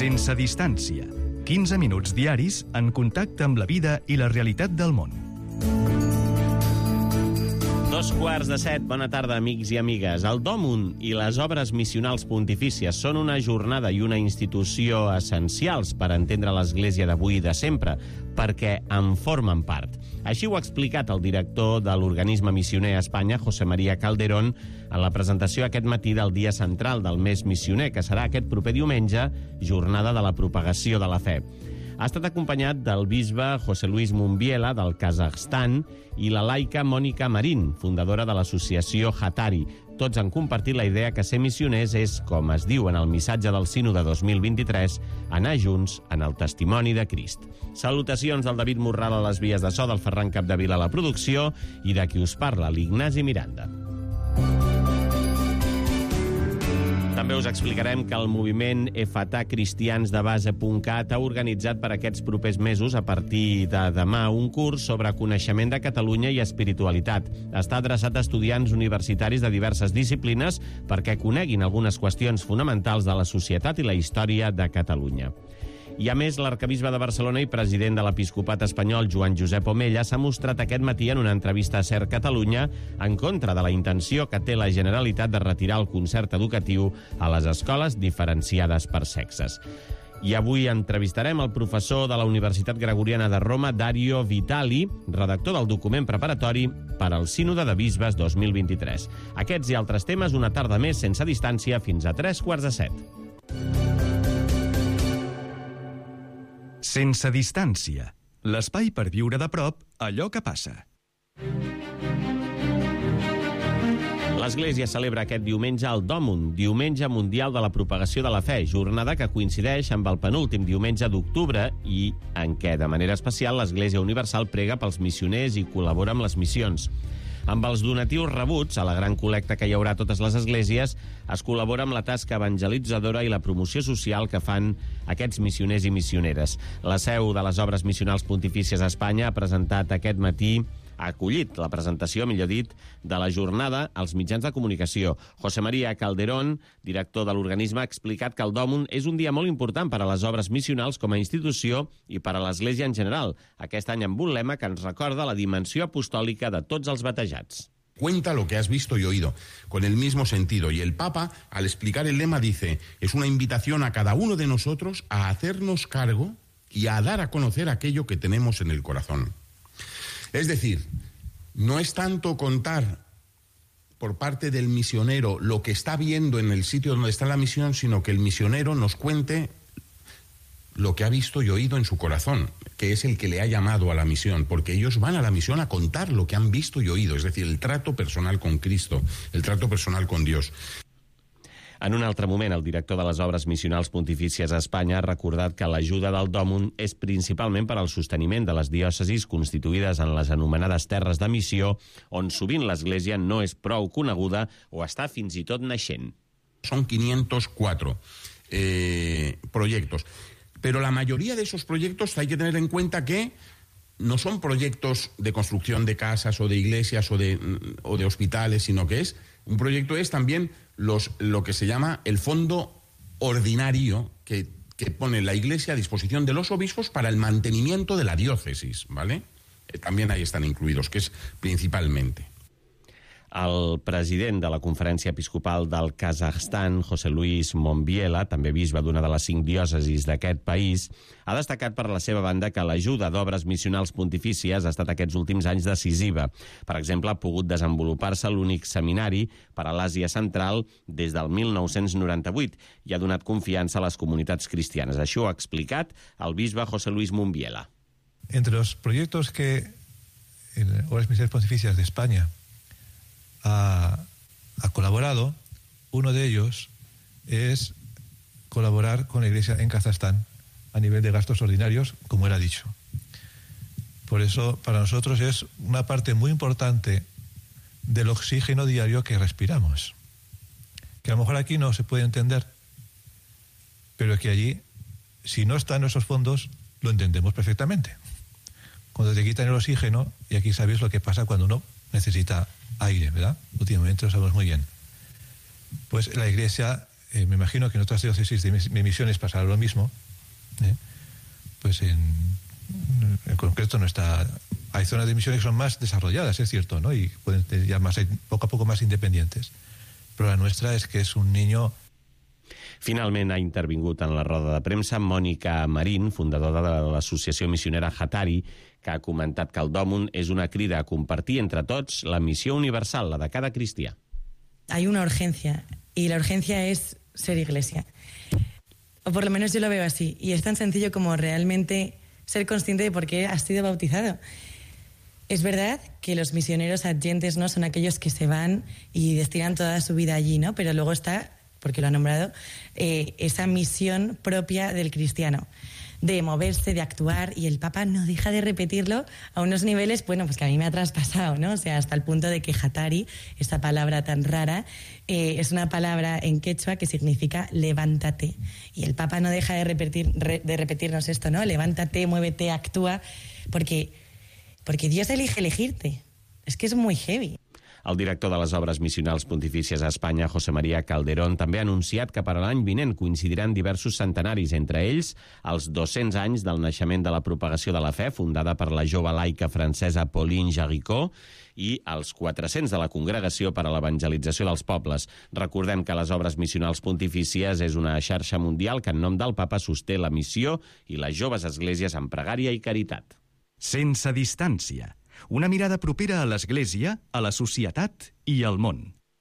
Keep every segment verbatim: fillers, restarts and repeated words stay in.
Sense distància. quinze minuts diaris en contacte amb la vida i la realitat del món. Dos quarts de set, bona tarda, amics i amigues. El Dòmun i les obres missionals pontifícies són una jornada i una institució essencials per entendre l'Església d'avui i de sempre, perquè en formen part. Així ho ha explicat el director de l'organisme missioner a Espanya, José María Calderón, en la presentació aquest matí del dia central del mes missioner, que serà aquest proper diumenge, jornada de la propagació de la fe. Ha estat acompanyat del bisbe José Luis Mumbiela, del Kazakhstan, i la laica Mònica Marín, fundadora de l'associació Hatari. Tots han compartit la idea que ser missioners és, com es diu en el missatge del Sínode dos mil vint-i-tres, anar junts en el testimoni de Crist. Salutacions del David Morral a les vies de so, del Ferran Capdevila a la producció i de qui us parla, l'Ignasi Miranda. També us explicarem que el moviment F A T A Cristians de Base punt cat ha organitzat per aquests propers mesos, a partir de demà, un curs sobre coneixement de Catalunya i espiritualitat. Està adreçat a estudiants universitaris de diverses disciplines perquè coneguin algunes qüestions fonamentals de la societat i la història de Catalunya. I a més, l'arcabisbe de Barcelona i president de l'episcopat espanyol, Joan Josep Omella, s'ha mostrat aquest matí en una entrevista a Ser Catalunya en contra de la intenció que té la Generalitat de retirar el concert educatiu a les escoles diferenciades per sexes. I avui entrevistarem el professor de la Universitat Gregoriana de Roma, Dario Vitali, redactor del document preparatori per al Sínode de Bisbes dos mil vint-i-tres. Aquests i altres temes una tarda més sense distància fins a tres quarts de set. Sense distància. L'espai per viure de prop allò que passa. L'Església celebra aquest diumenge el Dòmun, Diumenge Mundial de la Propagació de la Fe, jornada que coincideix amb el penúltim diumenge d'octubre i en què, de manera especial, l'Església Universal prega pels missioners i col·labora amb les missions. Amb els donatius rebuts a la gran col·lecta que hi haurà a totes les esglésies, es col·labora amb la tasca evangelitzadora i la promoció social que fan aquests missioners i missioneres. La seu de les obres missionals pontifícies a Espanya ha presentat aquest matí ha acollit la presentació, millor dit, de la jornada als mitjans de comunicació. José María Calderón, director de l'organisme, ha explicat que el Dòmun és un dia molt important per a les obres missionals com a institució i per a l'Església en general, aquest any amb un lema que ens recorda la dimensió apostòlica de tots els batejats. Cuenta lo que has visto y oído, con el mismo sentido. Y el Papa, al explicar el lema, dice, es una invitación a cada uno de nosotros a hacernos cargo y a dar a conocer aquello que tenemos en el corazón. Es decir, no es tanto contar por parte del misionero lo que está viendo en el sitio donde está la misión, sino que el misionero nos cuente lo que ha visto y oído en su corazón, que es el que le ha llamado a la misión, porque ellos van a la misión a contar lo que han visto y oído, es decir, el trato personal con Cristo, el trato personal con Dios. En un altre moment, el director de les obres missionals pontifícies a Espanya ha recordat que l'ajuda del Dòmun és principalment per al sosteniment de les diòcesis constituïdes en les anomenades terres de missió, on sovint l'Església no és prou coneguda o està fins i tot naixent. Son quinientos cuatro eh, proyectos, pero la mayoría de esos proyectos hay que tener en cuenta que no son proyectos de construcción de casas o de iglesias o de, o de hospitales, sino que es un proyecto es también los, lo que se llama el fondo ordinario que, que pone la Iglesia a disposición de los obispos para el mantenimiento de la diócesis, ¿vale? Eh, también ahí están incluidos, que es principalmente. El president de la Conferència Episcopal del Kazakhstan, José Luis Mumbiela, també bisbe d'una de les cinc diòcesis d'aquest país, ha destacat per la seva banda que l'ajuda d'obres missionals pontifícies ha estat aquests últims anys decisiva. Per exemple, ha pogut desenvolupar-se l'únic seminari per a l'Àsia Central des del mil nou-cents noranta-vuit i ha donat confiança a les comunitats cristianes. Així ho ha explicat el bisbe José Luis Mumbiela. Entre los proyectos que en Obras Misiones Pontificias de España Ha, ha colaborado, uno de ellos es colaborar con la Iglesia en Kazajstán a nivel de gastos ordinarios, como era dicho. Por eso, para nosotros es una parte muy importante del oxígeno diario que respiramos, que a lo mejor aquí no se puede entender, pero que allí, si no están esos fondos, lo entendemos perfectamente. Cuando te quitan el oxígeno, y aquí sabéis lo que pasa cuando uno necesita aire, ¿verdad? Últimamente lo sabemos muy bien. Pues la Iglesia eh, me imagino que en otras diócesis de, de misiones pasará lo mismo, ¿eh? Pues en, en concreto no está... Hay zonas de misiones que son más desarrolladas, es cierto, ¿no? Y pueden ser ya más, poco a poco más independientes. Però la nostra és que és un niño... Finalment ha intervingut en la roda de premsa Mònica Marín, fundadora de l'associació missionera Hatari, que ha comentat que el Dòmun és una crida a compartir entre tots la missió universal, la de cada cristià. Hay una urgencia, y la urgencia es ser iglesia. O por lo menos yo lo veo así. Y es tan sencillo como realmente ser consciente de por qué has sido bautizado. Es verdad que los misioneros adyentes no son aquellos que se van y destinan toda su vida allí, ¿no? Pero luego está, porque lo ha nombrado, eh, esa misión propia del cristiano, de moverse, de actuar, y el Papa no deja de repetirlo a unos niveles, bueno, pues que a mí me ha traspasado, ¿no? O sea, hasta el punto de que Hatari, esta palabra tan rara, eh, es una palabra en quechua que significa levántate. Y el Papa no deja de repetir, re, de repetirnos esto, ¿no? Levántate, muévete, actúa, porque, porque Dios elige elegirte. Es que es muy heavy. El director de les obres missionals pontifícies a Espanya, José María Calderón, també ha anunciat que per a l'any vinent coincidiran diversos centenaris, entre ells els dos-cents anys del naixement de la propagació de la fe, fundada per la jove laica francesa Pauline Jaricot, i els quatre-cents de la Congregació per a l'Evangelització dels Pobles. Recordem que les obres missionals pontifícies és una xarxa mundial que en nom del Papa sosté la missió i les joves esglésies en pregària i caritat. Sense distància. Una mirada propera a l'Església, a la societat i al món.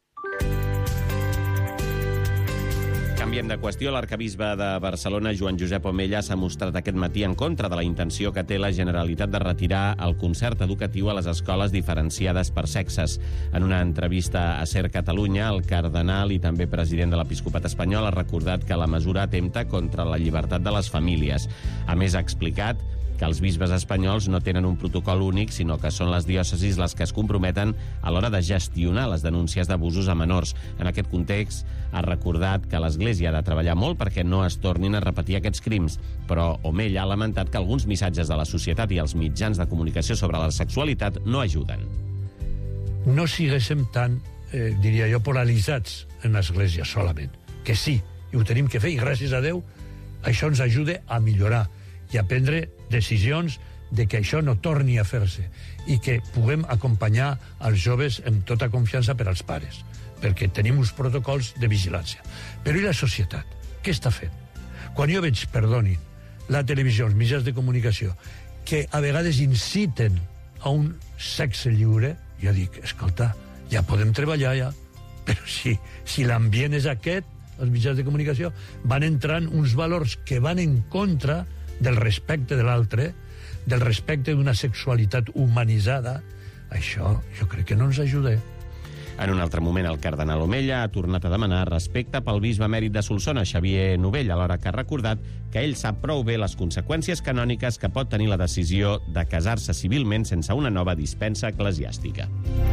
Canviem de qüestió. L'arcabisbe de Barcelona, Joan Josep Omella, s'ha mostrat aquest matí en contra de la intenció que té la Generalitat de retirar el concert educatiu a les escoles diferenciades per sexes. En una entrevista a Ser Catalunya, el cardenal i també president de l'Episcopat espanyol ha recordat que la mesura atempta contra la llibertat de les famílies. A més, ha explicat que els bisbes espanyols no tenen un protocol únic, sinó que són les diòcesis les que es comprometen a l'hora de gestionar les denúncies d'abusos a menors. En aquest context, ha recordat que l'Església ha de treballar molt perquè no es tornin a repetir aquests crims, però Omella ha lamentat que alguns missatges de la societat i els mitjans de comunicació sobre la sexualitat no ajuden. No siguéssim tan, eh, diria jo, polaritzats en l'Església solament, que sí, i ho tenim que fer, i gràcies a Déu això ens ajuda a millorar i a prendre decisions de que això no torni a fer-se i que puguem acompanyar els joves amb tota confiança per als pares, perquè tenim uns protocols de vigilància. Però i la societat? Què està fent? Quan jo veig, perdonin, la televisió, els mitjans de comunicació, que a vegades inciten a un sexe lliure, jo dic, escolta, ja podem treballar ja, però si, si l'ambient és aquest, els mitjans de comunicació, van entrant uns valors que van en contra del respecte de l'altre, del respecte d'una sexualitat humanitzada. Això jo crec que no ens ajuda. En un altre moment, el cardenal Omella ha tornat a demanar respecte pel bisbe emèrit de Solsona, Xavier Novell, alhora que ha recordat que ell sap prou bé les conseqüències canòniques que pot tenir la decisió de casar-se civilment sense una nova dispensa eclesiàstica.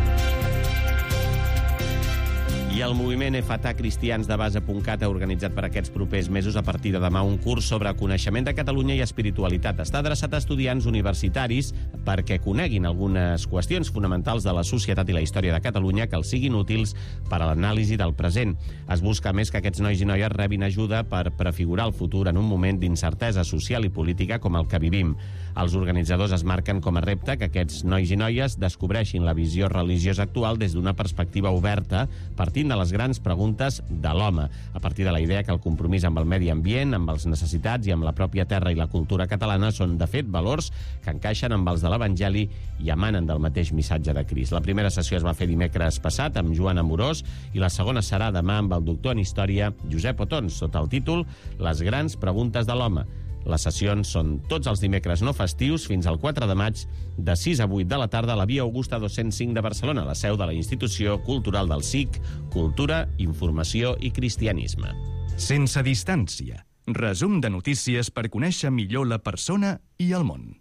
I el moviment F A T A Cristians de Base.cat ha organitzat per aquests propers mesos a partir de demà un curs sobre coneixement de Catalunya i espiritualitat. Està adreçat a estudiants universitaris perquè coneguin algunes qüestions fonamentals de la societat i la història de Catalunya que els siguin útils per a l'anàlisi del present. Es busca més que aquests nois i noies rebin ajuda per prefigurar el futur en un moment d'incertesa social i política com el que vivim. Els organitzadors es marquen com a repte que aquests nois i noies descobreixin la visió religiosa actual des d'una perspectiva oberta, partint de les grans preguntes de l'home, a partir de la idea que el compromís amb el medi ambient, amb les necessitats i amb la pròpia terra i la cultura catalana són, de fet, valors que encaixen amb els de l'Evangeli i emanen del mateix missatge de Crist. La primera sessió es va fer dimecres passat amb Joan Amorós i la segona serà demà amb el doctor en Història Josep Otons, sota el títol Les grans preguntes de l'home. Les sessions són tots els dimecres no festius fins al quatre de maig de sis a vuit de la tarda a la Via Augusta dos-cents cinc de Barcelona, la seu de la Institució Cultural del S I C, Cultura, Informació i Cristianisme. Sense distància. Resum de notícies per conèixer millor la persona i el món.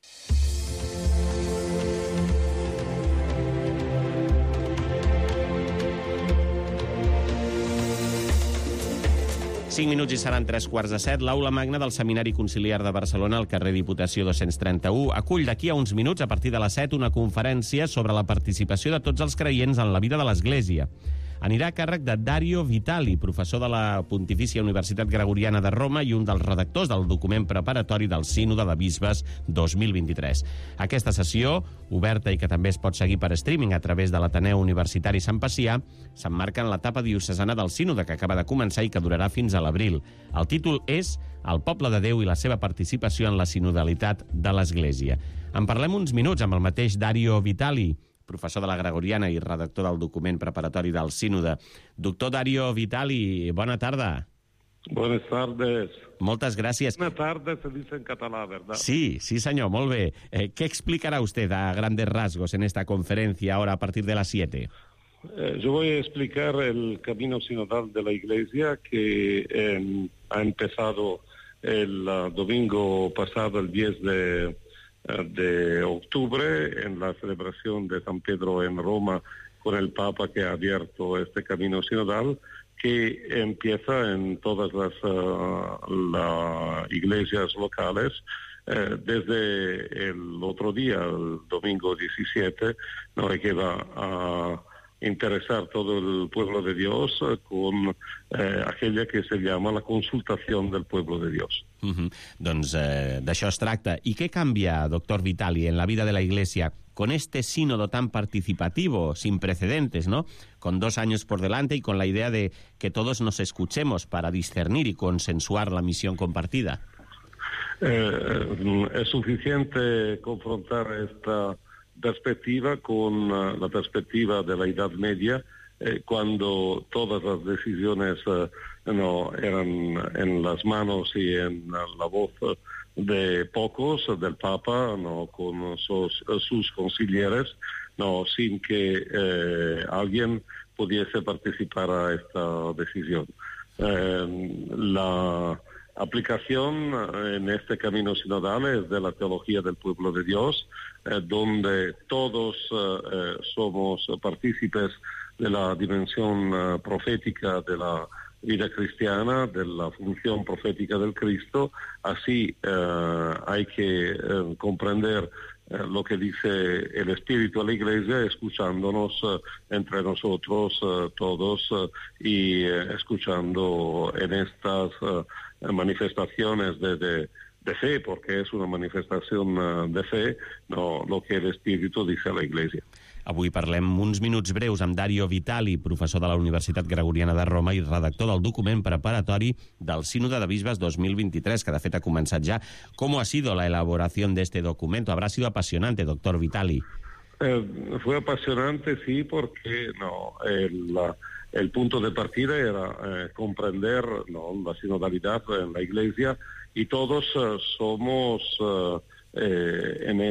cinc minuts i seran tres quarts de set. L'aula magna del Seminari Conciliar de Barcelona, al carrer Diputació dos-cents trenta-u, acull d'aquí a uns minuts, a partir de les set, una conferència sobre la participació de tots els creients en la vida de l'Església. anirà a càrrec de Dario Vitali, professor de la Pontifícia Universitat Gregoriana de Roma i un dels redactors del document preparatori del Sínode de Bisbes dos mil vint-i-tres. Aquesta sessió, oberta i que també es pot seguir per streaming a través de l'Ateneu Universitari Sant Pacià, s'emmarca en l'etapa diocesana del Sínode, que acaba de començar i que durarà fins a l'abril. El títol és El poble de Déu i la seva participació en la sinodalitat de l'Església. En parlem uns minuts amb el mateix Dario Vitali, professor de la Gregoriana i redactor del document preparatori del Sínode. Doctor Dario Vitali, bona tarda. Buenas tardes. Moltes gràcies. Buenas tardes se dice en catalán, ¿verdad? Sí, sí, señor, molt bé. Eh, ¿Qué explicará usted a grandes rasgos en esta conferencia ahora a partir de las siete? Eh, yo voy a explicar el camino sinodal de la Iglesia que eh, ha empezado el uh, domingo pasado, el diez de, uh, de octubre, en la celebración de San Pedro en Roma, con el Papa que ha abierto este camino sinodal, que empieza en todas las uh, la iglesias locales, eh, desde el otro día, el domingo diecisiete, no, que va a interesar todo el pueblo de Dios eh, con eh, aquella que se llama la consultación del pueblo de Dios. Uh-huh. Doncs eh, d'això es tracta. ¿Y qué cambia, doctor Vitali, en la vida de la Iglesia con este sínodo tan participativo, sin precedentes, ¿no? Con dos años por delante y con la idea de que todos nos escuchemos para discernir y consensuar la misión compartida? Eh, es suficiente confrontar esta perspectiva con uh, la perspectiva de la Edad Media, eh, cuando todas las decisiones uh, no eran en las manos y en uh, la voz uh, de pocos, uh, del Papa, no, con sus, uh, sus conciliares, no, sin que eh, alguien pudiese participar a esta decisión. Eh, la aplicación en este camino sinodal es de la teología del pueblo de Dios, eh, donde todos eh, somos partícipes de la dimensión eh, profética de la vida cristiana, de la función profética del Cristo. Así eh, hay que eh, comprender eh, lo que dice el Espíritu a la Iglesia, escuchándonos eh, entre nosotros eh, todos eh, y eh, escuchando en estas eh, manifestaciones de, de, de fe, porque es una manifestación uh, de fe, no, lo que el Espíritu dice a la Iglesia. Avui parlem uns minuts breus amb Dario Vitali, professor de la Universitat Gregoriana de Roma i redactor del document preparatori del Sínode de Bisbes dos mil vint-i-tres, que de fet ha començat ja. ¿Cómo ha sido la elaboración de este documento? Habrá sido apasionante, doctor Vitali. Eh, fue apasionante, sí, porque no, el, la, el punto de partida era eh, comprender no, la sinodalidad en la Iglesia y todos uh, somos uh, eh, en,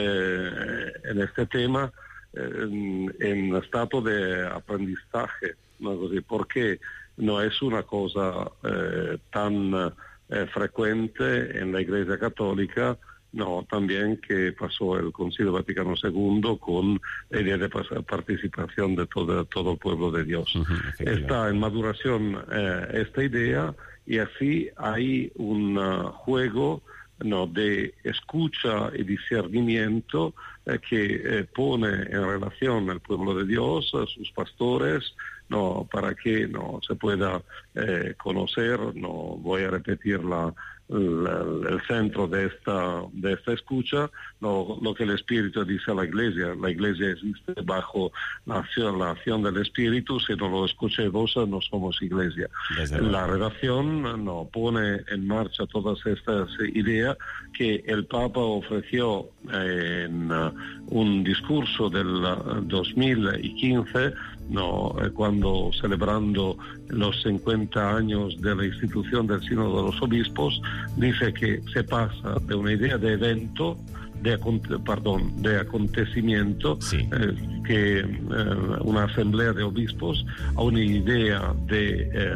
este, en este tema en, en estado de aprendizaje, ¿no? Porque no es una cosa eh, tan eh, frecuente en la Iglesia Católica. No, también que pasó el Concilio Vaticano segundo con la idea de participación de todo, todo el pueblo de Dios. Uh-huh, está en maduración eh, esta idea y así hay un uh, juego no, de escucha y discernimiento eh, que eh, pone en relación al pueblo de Dios, a sus pastores, no, para que no se pueda eh, conocer, no voy a repetir la El, el centro de esta, de esta escucha, lo, lo que el Espíritu dice a la Iglesia. La Iglesia existe bajo la acción, la acción del Espíritu. Si no lo escuchemos, no somos Iglesia. La redacción no pone en marcha todas estas ideas que el Papa ofreció en uh, un discurso del uh, dos mil quince, no, eh, cuando celebrando los cincuenta años de la institución del Sínodo de los Obispos, dice que se pasa de una idea de evento, de, perdón, de acontecimiento, sí. eh, que eh, una asamblea de obispos, a una idea de eh,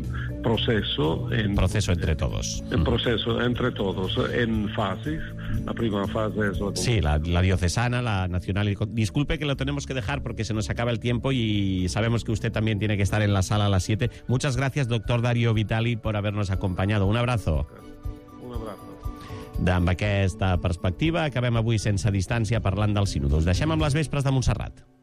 proceso. En, proceso entre todos. En proceso entre todos, en fases. La primera fase es la... Sí, la, la diocesana, la nacional. Disculpe que lo tenemos que dejar porque se nos acaba el tiempo y sabemos que usted también tiene que estar en la sala a las siete. Muchas gracias, doctor Dario Vitali, por habernos acompañado. Un abrazo. Un abrazo. Amb aquesta perspectiva acabem avui sense distància parlant del Sínode. Us deixem amb les vespres de Montserrat.